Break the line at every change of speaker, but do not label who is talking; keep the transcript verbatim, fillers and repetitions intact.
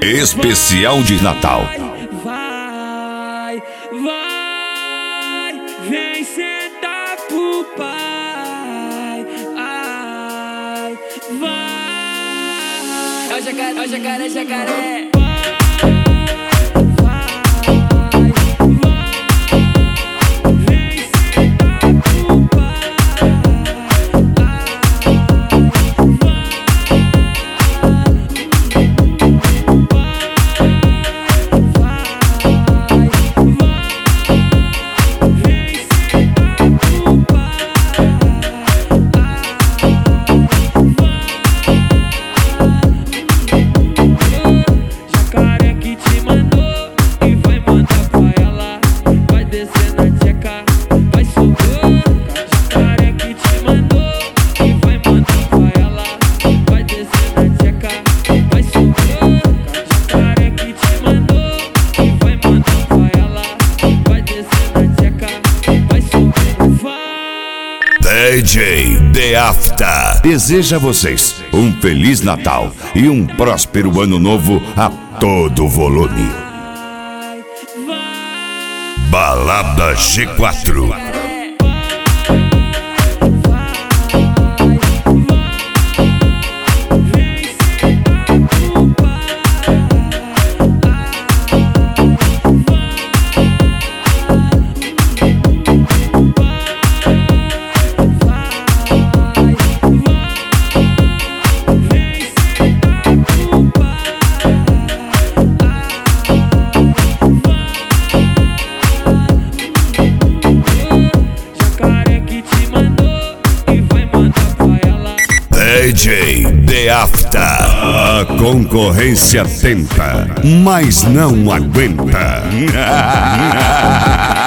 Especial de Natal.
Vai, vai, vem sentar pro pai. Ai, vai. É o jacaré, é o jacaré, jacaré.
D J The After deseja a vocês um Feliz Natal e um próspero Ano Novo a todo volume. Balada G quatro. D J The After. A concorrência tenta, mas não aguenta.